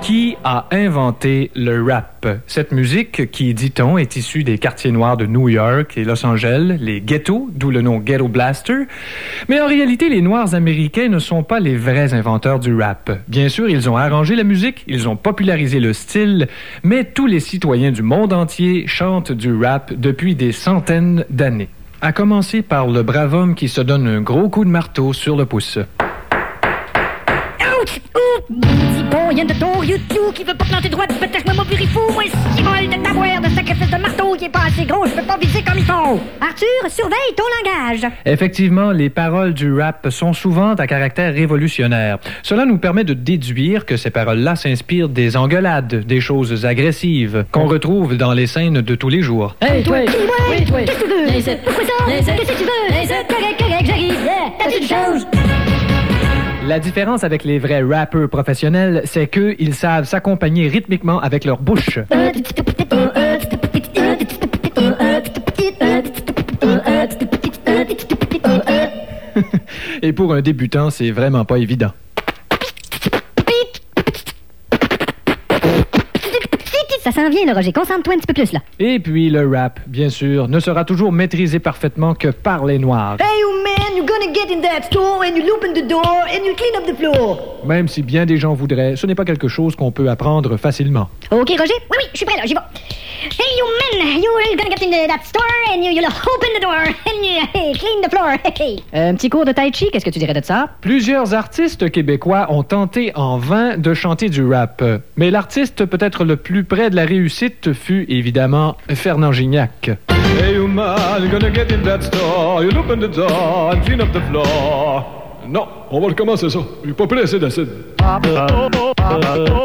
Qui a inventé le rap? Cette musique qui, dit-on, est issue des quartiers noirs de New York et Los Angeles, les ghettos, d'où le nom Ghetto Blaster. Mais en réalité, les Noirs américains ne sont pas les vrais inventeurs du rap. Bien sûr, ils ont arrangé la musique, ils ont popularisé le style, mais tous les citoyens du monde entier chantent du rap depuis des centaines d'années. À commencer par le brave homme qui se donne un gros coup de marteau sur le pouce. Dis bon, y'en a ton YouTube qui veut pas planter droite, peut-être moi purifou, moi si vol de tabouère de sacrifice de marteau qui est pas assez gros, je peux pas viser comme il faut. Arthur, surveille ton langage. Effectivement, les paroles du rap sont souvent à caractère révolutionnaire. Cela nous permet de déduire que ces paroles-là s'inspirent des engueulades, des choses agressives qu'on retrouve dans les scènes de tous les jours. Hey, toi, qu'est-ce que tu veux? Pourquoi ça? Qu'est-ce que tu veux? Correct, j'arrive. T'as-tu une chose? La différence avec les vrais rappeurs professionnels, c'est qu'ils savent s'accompagner rythmiquement avec leur bouche. Et pour un débutant, c'est vraiment pas évident. Ça s'en vient, là, Roger. Concentre-toi un petit peu plus, là. Et puis le rap, bien sûr, ne sera toujours maîtrisé parfaitement que par les Noirs. Hey, you man, you're gonna get in that store and you open the door and you clean up the floor. Même si bien des gens voudraient, ce n'est pas quelque chose qu'on peut apprendre facilement. OK, Roger? Oui, je suis prêt, là, j'y vais. Hey, you man, you're gonna get in that store and you'll open the door and you clean the floor. Un petit cours de tai chi, qu'est-ce que tu dirais de ça? Plusieurs artistes québécois ont tenté en vain de chanter du rap. Mais l'artiste peut-être le plus près de la réussite fut évidemment Fernand Gignac. Hey, you man, you're gonna get in that store, you'll open the door and clean up the floor. Non, on va recommencer ça. Je suis pas pressé d'acide.